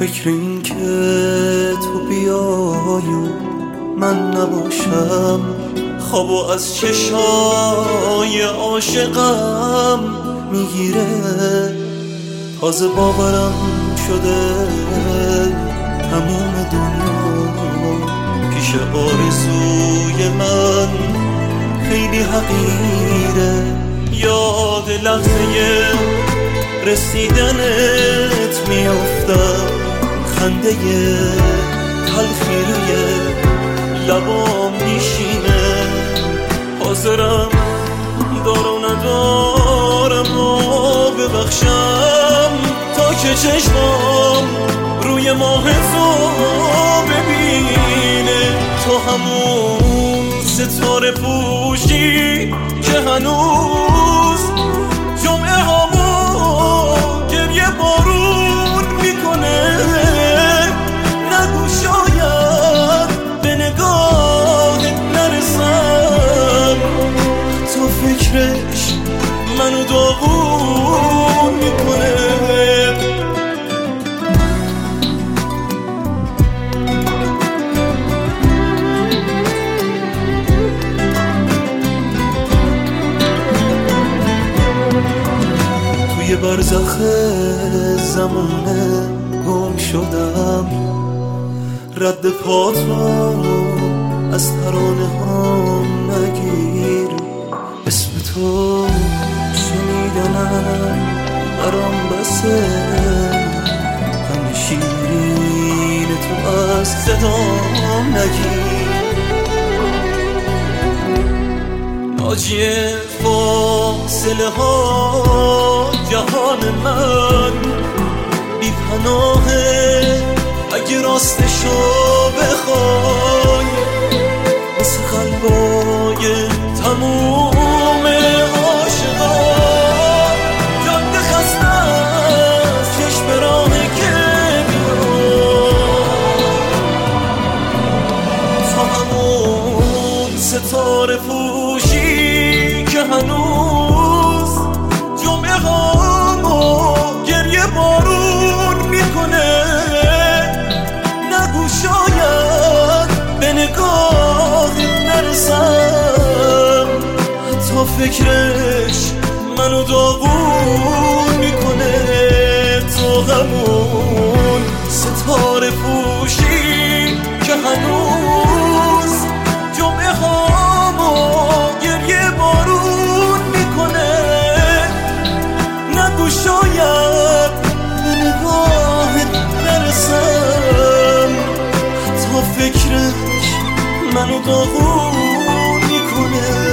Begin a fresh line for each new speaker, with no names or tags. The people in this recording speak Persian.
فکر این که تو بیای و من نباشم خوابو از چشای عاشقم میگیره. تازه باورم شده تموم دنیا پیش آرزوی من خیلی حقیره. یاد لحظه رسیدنت میافتم، خنده تلخی روی لبام میشینه. حاضرم دار و ندارم و ببخشم تا که چشمام روی ماه تو ببینه. تو همون ستاره پوشی که هنوز جمعه هامو گریه بارون میکنه. نگو شاید به نگاهت نرسم، تو فکرش منو داغون میکنه. توی برزخ زمانه گم شدم، رد پاتو از ترانه ها نگیر. اسم تو شنیدنم برام بسه، غم شیرین تو از صدام نگیر. ناجی فاصله ها جهان من بی پناهه، اگه راستشو بخوای مثل قلبای تموم عاشقا. جاده خسته از چشم راهه که تو همون ستاره پوشی که هنوز جمعه هامو گریه بارون میکنه. نگو شاید به نگاهت نرسم، تا فکرش منو داغون میکنه. تو همون ستاره پوشی که هنوز جمعه هامو گریه بارون میکنه. نگو شاید به نگاهت نرسم، تا فکرش منو داغون میکنه.